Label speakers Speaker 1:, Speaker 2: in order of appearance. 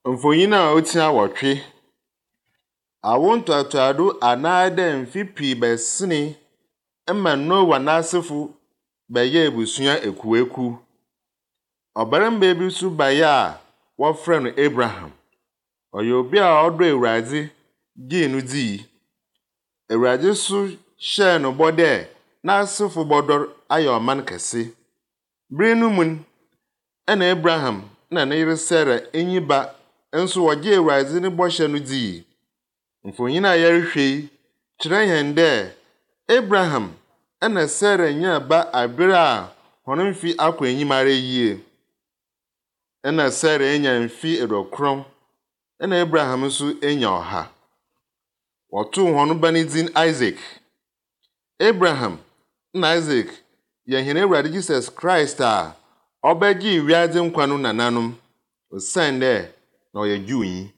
Speaker 1: Mfonyina otia wotwe. Awonto atuado anaade mfipi besini emma Noah n'asefo beye ebusua ekueku. Obarambe bi su baye a wofre no Abraham. Oyo obi a odo Ewurade gi no di. Ewurade su hye no bode n'asefo bodor aye oman kese. Bere no mun na Abraham na ne yere Sarah enyiba enso woge Ewurade ne bohye no di. Mfonyina yarehwe kyerɛ yɛn dɛ Abraham na Sarah nya ba abere a hono mfi akɔ enyimare yie. Na Sarah enya mfi edokron na Abraham nso enya ɔha. Wɔto hono ba ne din Isaac. Abraham na Isaac yɛ hene Ewurade Jesus Christ a ɔbɛgye wiade nkwa no nananom. Osan dɛ na ɔyɛ Jewni.